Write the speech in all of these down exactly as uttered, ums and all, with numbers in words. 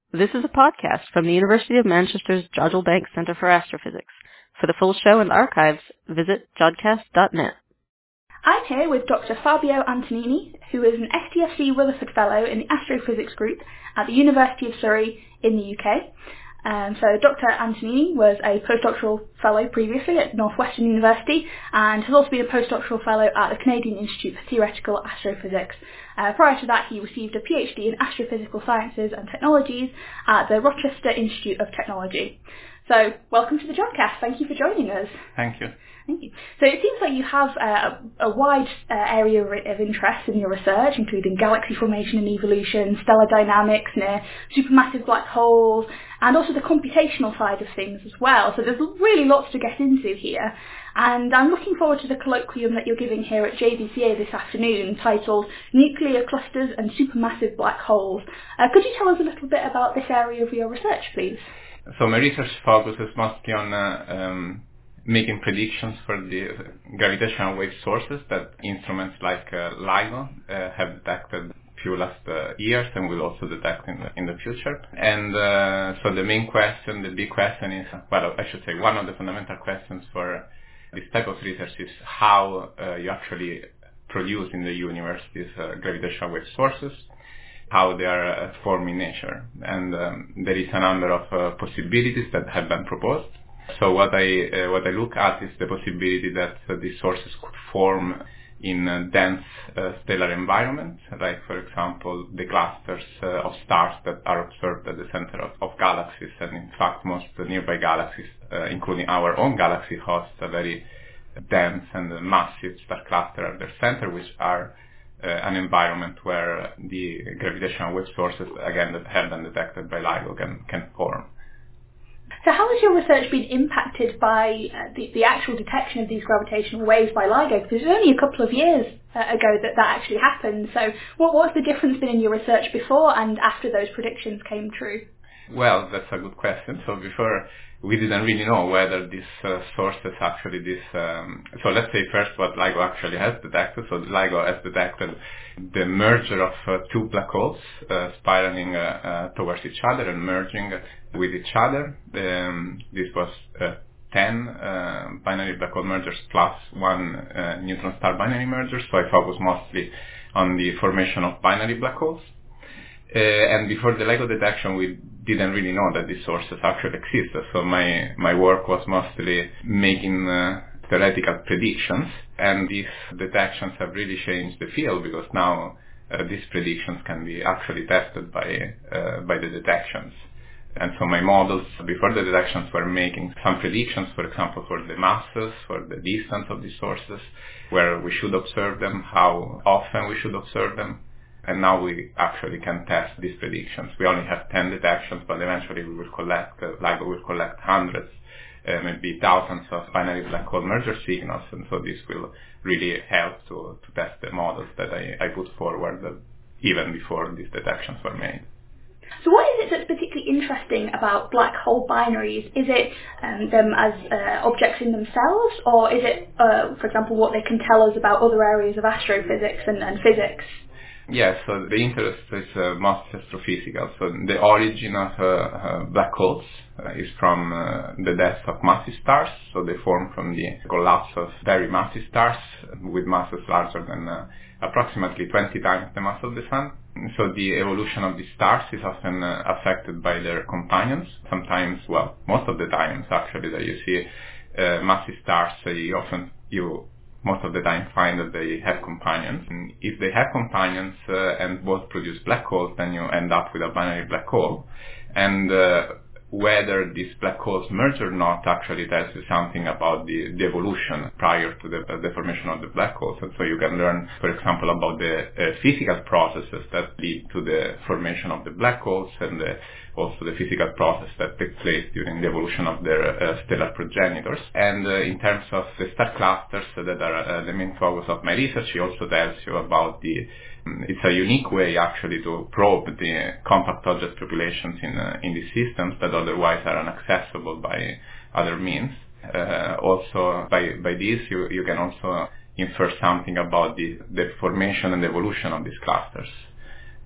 This is a podcast from the University of Manchester's Jodrell Bank Centre for Astrophysics. For the full show and archives, visit jodcast dot net. I'm here with Doctor Fabio Antonini, who is an S T F C Rutherford Fellow in the Astrophysics Group at the University of Surrey in the U K. Um, so Doctor Antonini was a postdoctoral fellow previously at Northwestern University and has also been a postdoctoral fellow at the Canadian Institute for Theoretical Astrophysics. Uh, prior to that, he received a PhD in Astrophysical Sciences and Technologies at the Rochester Institute of Technology. So, welcome to the Jodcast. Thank you for joining us. Thank you. Thank you. So it seems like you have uh, a wide uh, area of interest in your research, including galaxy formation and evolution, stellar dynamics near supermassive black holes, and also the computational side of things as well. So there's really lots to get into here. And I'm looking forward to the colloquium that you're giving here at J V C A this afternoon, titled Nuclear Clusters and Supermassive Black Holes. Uh, could you tell us a little bit about this area of your research, please? So my research focuses mostly on uh, um, making predictions for the gravitational wave sources that instruments like uh, LIGO uh, have detected few last uh, years and will also detect in the, in the future. And uh, so the main question, the big question is, well, I should say one of the fundamental questions for this type of research is how uh, you actually produce in the universe these uh, gravitational wave sources, how they are uh, formed in nature. And um, there is a number of uh, possibilities that have been proposed. So what I uh, what I look at is the possibility that uh, these sources could form in a dense uh, stellar environment, like for example the clusters uh, of stars that are observed at the center of, of galaxies, and in fact most of the nearby galaxies, uh, including our own galaxy, host a very dense and massive star cluster at their center, which are uh, an environment where the gravitational wave sources, again, that have been detected by LIGO can, can form. So how has your research been impacted by uh, the, the actual detection of these gravitational waves by LIGO? Because it was only a couple of years uh, ago that that actually happened. So what what's the difference been in your research before and after those predictions came true? Well, that's a good question. So before, we didn't really know whether these uh, sources actually this... Um, so let's say first what LIGO actually has detected. So LIGO has detected the merger of uh, two black holes uh, spiraling uh, uh, towards each other and merging with each other. Um, this was uh, ten uh, binary black hole mergers plus one uh, neutron star binary merger. So I focus mostly on the formation of binary black holes. Uh, and before the LIGO detection, we didn't really know that these sources actually existed. So my, my work was mostly making uh, theoretical predictions. And these detections have really changed the field because now uh, these predictions can be actually tested by, uh, by the detections. And so my models before the detections were making some predictions, for example, for the masses, for the distance of these sources, where we should observe them, how often we should observe them. And now we actually can test these predictions. We only have ten detections, but eventually we will collect, uh, LIGO will collect hundreds, uh, maybe thousands of binary black hole merger signals. And so this will really help to, to test the models that I, I put forward uh, even before these detections were made. So what is it that's particularly interesting about black hole binaries? Is it um, them as uh, objects in themselves, or is it, uh, for example, what they can tell us about other areas of astrophysics and, and physics? Yes, so the interest is uh, mostly astrophysical. So the origin of uh, uh, black holes uh, is from uh, the death of massive stars. So they form from the collapse of very massive stars with masses larger than uh, approximately twenty times the mass of the Sun. So the evolution of these stars is often uh, affected by their companions. Sometimes, well, most of the times actually that you see uh, massive stars, uh, you often you most of the time find that they have companions. And if they have companions uh, and both produce black holes, then you end up with a binary black hole. And uh, whether these black holes merge or not actually tells you something about the, the evolution prior to the, uh, the formation of the black holes. And so you can learn, for example, about the uh, physical processes that lead to the formation of the black holes and the, also the physical process that takes place during the evolution of their uh, stellar progenitors. And uh, in terms of the star clusters that are uh, the main focus of my research, it also tells you about the It's a unique way actually to probe the compact object populations in uh, in these systems that otherwise are inaccessible by other means. Uh, also, by by this, you you can also infer something about the the formation and evolution of these clusters.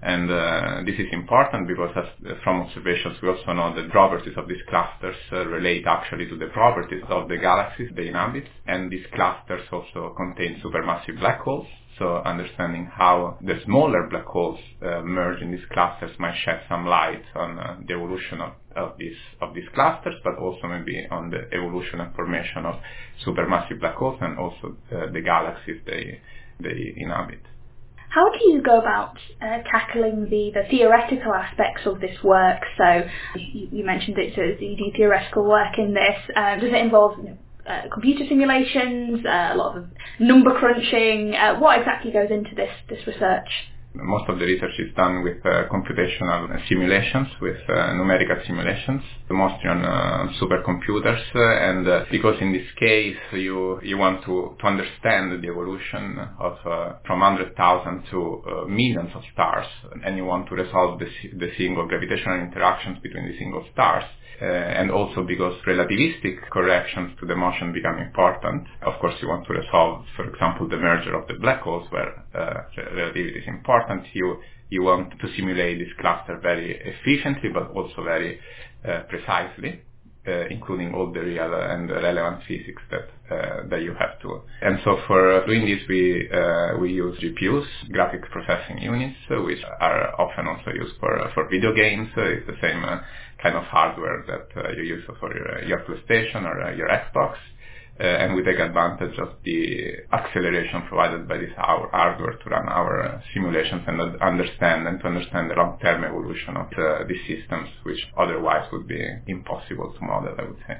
And uh, this is important because as, from observations we also know the properties of these clusters uh, relate actually to the properties of the galaxies they inhabit, and these clusters also contain supermassive black holes. So understanding how the smaller black holes uh, merge in these clusters might shed some light on uh, the evolution of, of these of these clusters, but also maybe on the evolution and formation of supermassive black holes and also uh, the galaxies they they inhabit. How do you go about uh, tackling the, the theoretical aspects of this work? So you, you mentioned that so you do theoretical work in this. Um, does it involve you know, uh, computer simulations, uh, a lot of number crunching? Uh, what exactly goes into this, this research? Most of the research is done with uh, computational simulations, with uh, numerical simulations, mostly on uh, supercomputers. Uh, and uh, because in this case you you want to, to understand the evolution of uh, from one hundred thousand to uh, millions of stars, and you want to resolve the, the single gravitational interactions between the single stars. Uh, and also because relativistic corrections to the motion become important. Of course, you want to resolve, for example, the merger of the black holes where uh, relativity is important. You you want to simulate this cluster very efficiently, but also very uh, precisely, uh, including all the real and relevant physics that uh, that you have to. And so for doing this, we uh, we use G P Us, graphics processing units, uh, which are often also used for uh, for video games. Uh, it's the same uh, kind of hardware that uh, you use for your, your PlayStation or uh, your Xbox. Uh, and we take advantage of the acceleration provided by this our hardware to run our uh, simulations and uh, understand and to understand the long-term evolution of uh, these systems, which otherwise would be impossible to model, I would say.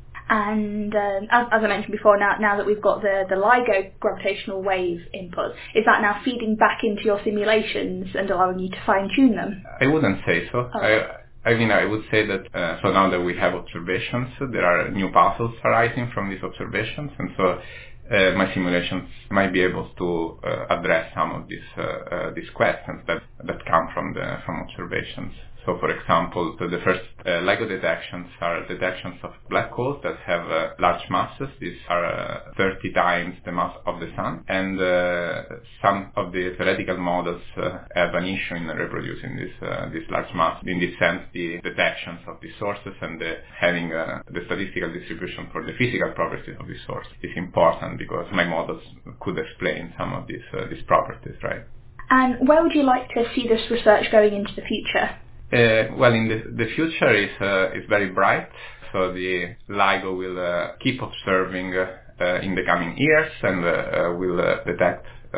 And um, as, as I mentioned before, now now that we've got the, the LIGO gravitational wave input, is that now feeding back into your simulations and allowing you to fine-tune them? I wouldn't say so. Oh. I, I mean, I would say that, uh, so now that we have observations, there are new puzzles arising from these observations, and so uh, my simulations might be able to uh, address some of these uh, uh, these questions that, that come from the from observations. So, for example, the, the first uh, LIGO detections are detections of black holes that have uh, large masses. These are uh, thirty times the mass of the Sun, and uh, some of the theoretical models uh, have an issue in reproducing this uh, this large mass. In this sense, the detections of these sources and the, having uh, the statistical distribution for the physical properties of this source is important because my models could explain some of these uh, these properties, right? And where would you like to see this research going into the future? Uh, well, in the, the future is uh, is very bright, so the LIGO will uh, keep observing uh, uh, in the coming years and uh, uh, will uh, detect uh,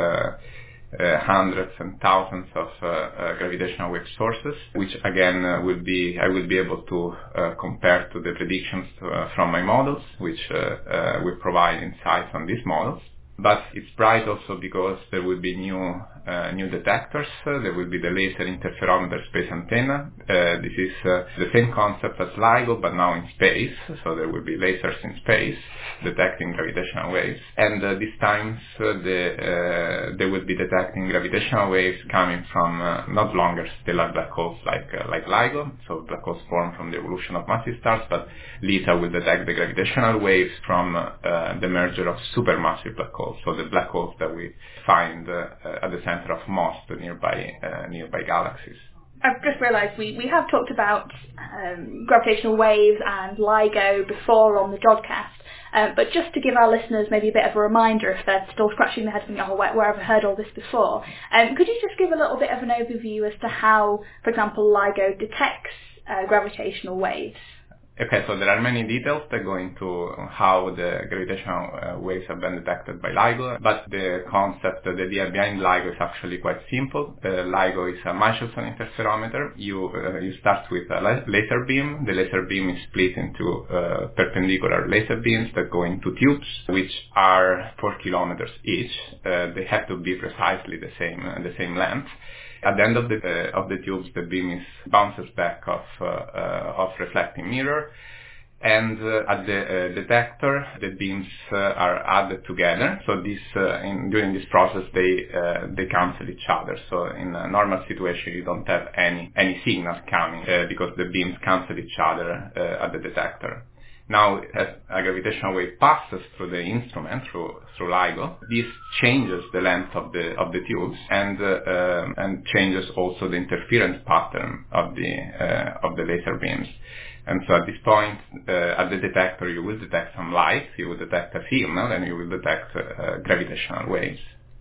uh, hundreds and thousands of uh, uh, gravitational wave sources, which again uh, will be I will be able to uh, compare to the predictions to, uh, from my models, which uh, uh, will provide insights on these models. But it's bright also because there will be new uh, new detectors. Uh, there will be the laser interferometer space antenna. Uh, this is uh, the same concept as LIGO, but now in space. So there will be lasers in space detecting gravitational waves. And uh, these times uh, the, uh, they will be detecting gravitational waves coming from uh, not longer stellar black holes like uh, like LIGO. So black holes form from the evolution of massive stars, but LISA will detect the gravitational waves from uh, the merger of supermassive black holes. So the black holes that we find uh, at the center of most nearby uh, nearby galaxies. I've just realised we, we have talked about um, gravitational waves and LIGO before on the Jodcast, uh, but just to give our listeners maybe a bit of a reminder if they're still scratching their heads thinking, oh, where, where have I heard all this before? Um, could you just give a little bit of an overview as to how, for example, LIGO detects uh, gravitational waves? Okay, so there are many details that go into how the gravitational uh, waves have been detected by LIGO, but the concept, the idea behind LIGO is actually quite simple. Uh, LIGO is a Michelson interferometer. You uh, you start with a laser beam. The laser beam is split into uh, perpendicular laser beams that go into tubes, which are four kilometers each. Uh, they have to be precisely the same uh, the same length. At the end of the uh, of the tubes, the beam is bounces back off uh, uh, off reflecting mirror, and uh, at the uh, detector, the beams uh, are added together. So this uh, in, during this process, they uh, they cancel each other. So in a normal situation, you don't have any any signal coming uh, because the beams cancel each other uh, at the detector. Now, as a gravitational wave passes through the instrument, through through LIGO, this changes the length of the of the tubes and uh, um, and changes also the interference pattern of the uh, of the laser beams. And so at this point, uh, at the detector, you will detect some light, you will detect a signal, and you will detect uh, gravitational waves.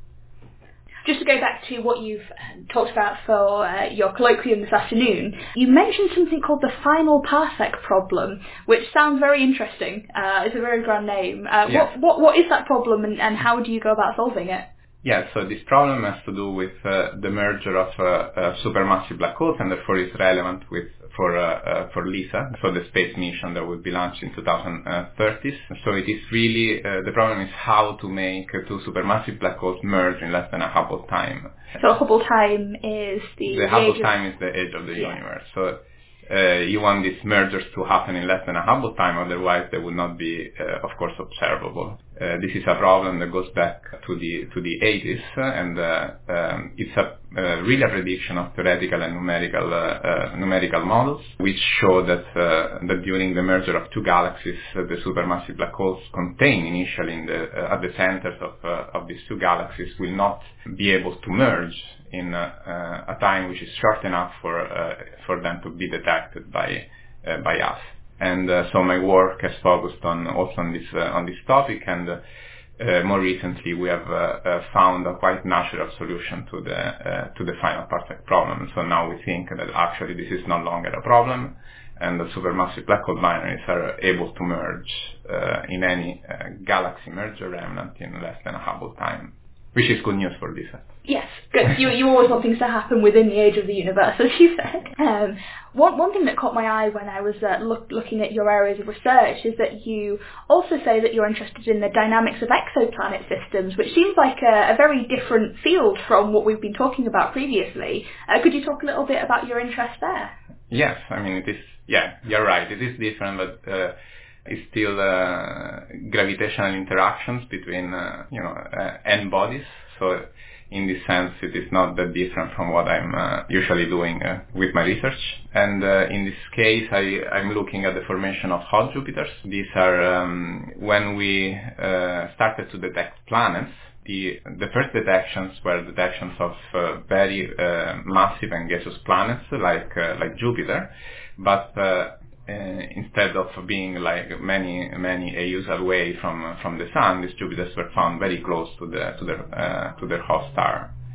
Just to go back to what you've talked about for uh, your colloquium this afternoon, you mentioned something called the final parsec problem, which sounds very interesting. Uh, it's a very grand name. Uh, Yes. what, what what is that problem, and, and how do you go about solving it? Yeah, so this problem has to do with uh, the merger of uh, uh, supermassive black holes, and therefore is relevant with for uh, uh, for LISA, for the space mission that will be launched in two thousand thirty. So it is really, uh, the problem is how to make uh, two supermassive black holes merge in less than a Hubble time. So Hubble time is the... The the Hubble age of- time is the age of the Yeah. universe. So uh, you want these mergers to happen in less than a Hubble time, otherwise they would not be, uh, of course, observable. Uh, this is a problem that goes back to the to the eighties, uh, and uh, um, it's a uh, really a prediction of theoretical and numerical uh, uh, numerical models, which show that uh, that during the merger of two galaxies, uh, the supermassive black holes contained initially in the uh, at the centers of uh, of these two galaxies will not be able to merge in uh, uh, a time which is short enough for uh, for them to be detected by uh, by us. And uh, so my work has focused on also on this uh, on this topic, and uh, uh, more recently we have uh, uh, found a quite natural solution to the uh, to the final parsec problem. So now we think that actually this is no longer a problem, and the supermassive black hole binaries are able to merge uh, in any uh, galaxy merger remnant in less than a Hubble time, which is good news for LISA. Yes, good. You you always want things to happen within the age of the universe, as you said. Um, one one thing that caught my eye when I was uh, look, looking at your areas of research is that you also say that you're interested in the dynamics of exoplanet systems, which seems like a, a very different field from what we've been talking about previously. Uh, could you talk a little bit about your interest there? Yes, I mean it is. Yeah, you're right. It is different, but uh, it's still uh, gravitational interactions between uh, you know uh, n bodies. So in this sense, it is not that different from what I'm uh, usually doing uh, with my research. And uh, in this case, I, I'm looking at the formation of hot Jupiters. These are um, when we uh, started to detect planets. The, the first detections were detections of uh, very uh, massive and gaseous planets like uh, like Jupiter, but uh, Uh, instead of being like many many A Us away from from the sun, these Jupiters were found very close to the to their uh, to their host star,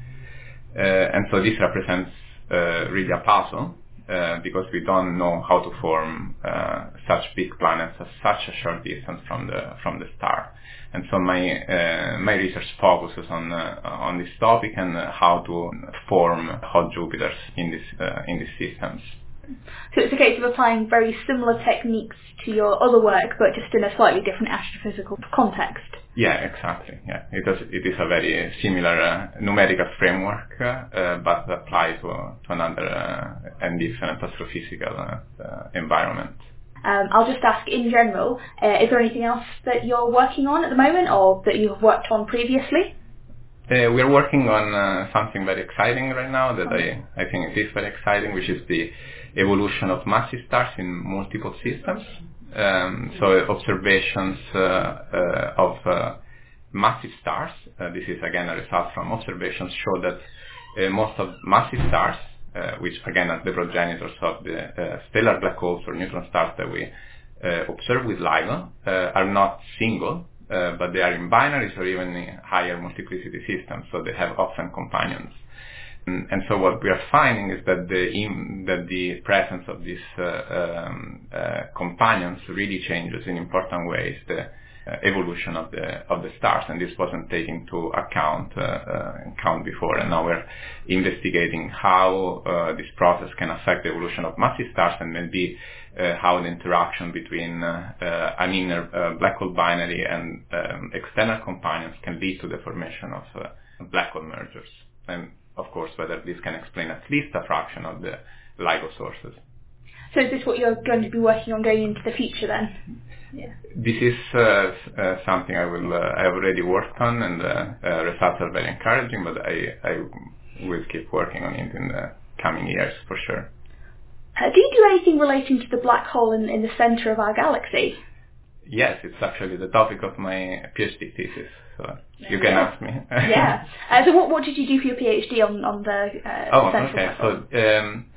uh, and so this represents uh, really a puzzle uh, because we don't know how to form uh, such big planets at such a short distance from the from the star. And so my uh, my research focuses on uh, on this topic and uh, how to form hot Jupiters in this uh, in these systems. So it's a case of applying very similar techniques to your other work, but just in a slightly different astrophysical context. Yeah, exactly. Yeah, it is. It is a very similar uh, numerical framework, uh, uh, but applied to, to another uh, and different astrophysical uh, uh, environment. Um, I'll just ask in general: uh, is there anything else that you're working on at the moment, or that you've worked on previously? Uh, we are working on uh, something very exciting right now that I, I think it is very exciting, which is the evolution of massive stars in multiple systems. Um, so observations uh, uh, of uh, massive stars, uh, this is again a result from observations, show that uh, most of massive stars, uh, which again are the progenitors of the uh, stellar black holes or neutron stars that we uh, observe with LIGO, uh, are not single, Uh, but they are in binaries or even in higher multiplicity systems, so they have often companions. And, and so what we are finding is that the in, that the presence of these uh, um, uh, companions really changes in important ways the uh, evolution of the of the stars, and this wasn't taken into account uh, uh, account before. And now we're investigating how uh, this process can affect the evolution of massive stars, and maybe Uh, how the interaction between uh, uh, an inner uh, black hole binary and um, external companions can lead to the formation of uh, black hole mergers. And of course, whether this can explain at least a fraction of the LIGO sources. So is this what you're going to be working on going into the future then? Yeah. This is uh, uh, something I will uh, I have already worked on, and uh, uh, results are very encouraging, but I, I will keep working on it in the coming years for sure. Uh, do you do anything relating to the black hole in, in the centre of our galaxy? yes, it's actually the topic of my PhD thesis, so you can yeah. ask me. yeah. Uh, so what, what did you do for your PhD on, on the uh, Oh, central okay. black hole? So, um,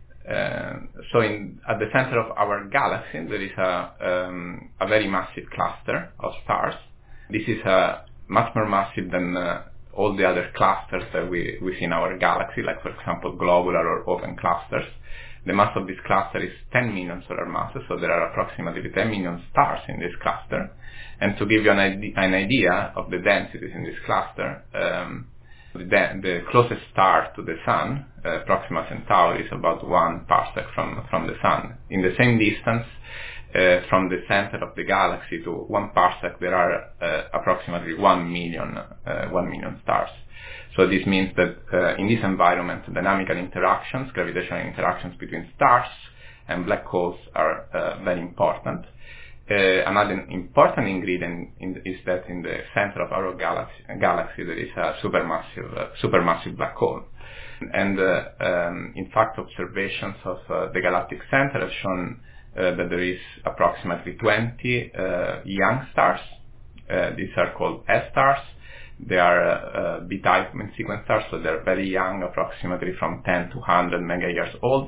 uh, so in, at the center of our galaxy, there is a, um, a very massive cluster of stars. This is uh, much more massive than uh, all the other clusters that we, we see in our galaxy, like, for example, globular or open clusters. The mass of this cluster is ten million solar masses, so there are approximately ten million stars in this cluster. And to give you an, ide- an idea of the densities in this cluster, um, the, the closest star to the Sun, uh, Proxima Centauri, is about one parsec from, from the Sun. In the same distance, uh, from the center of the galaxy to one parsec, there are uh, approximately one million, uh, one million stars. So this means that uh, in this environment, dynamical interactions, gravitational interactions between stars and black holes are uh, very important. Uh, another important ingredient in, is that in the center of our galaxy, galaxy there is a supermassive, uh, supermassive black hole. And uh, um, in fact, observations of uh, the galactic center have shown uh, that there is approximately twenty uh, young stars. Uh, these are called S-stars. They are uh, B-type main sequence stars, so they're very young, approximately from ten to one hundred mega years old,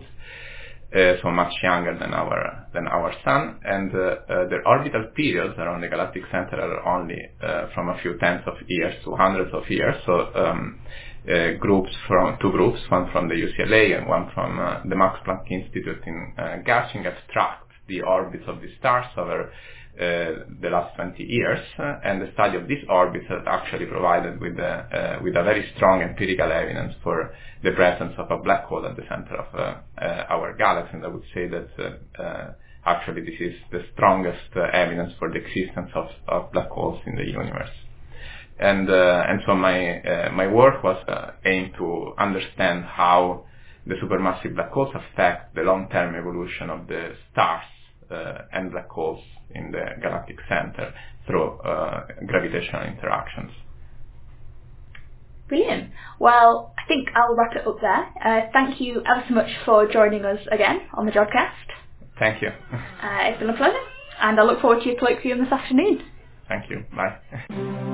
uh, so much younger than our than our Sun. And uh, uh, their orbital periods around the galactic center are only uh, from a few tens of years to hundreds of years. So um, uh, groups from two groups, one from the U C L A and one from uh, the Max Planck Institute in uh, Garching, have tracked the orbits of the stars over Uh, the last twenty years, uh, and the study of these orbits has actually provided with, uh, uh, with a very strong empirical evidence for the presence of a black hole at the center of uh, uh, our galaxy. And I would say that uh, uh, actually this is the strongest uh, evidence for the existence of, of black holes in the universe. And uh, and so my uh, my work was uh, aimed to understand how the supermassive black holes affect the long-term evolution of the stars uh, and black holes in the galactic center through uh, gravitational interactions. Brilliant. Well, I think I'll wrap it up there. Uh, thank you ever so much for joining us again on the Jodcast. Thank you. Uh, it's been a pleasure, and I look forward to your colloquium this afternoon. Thank you. Bye.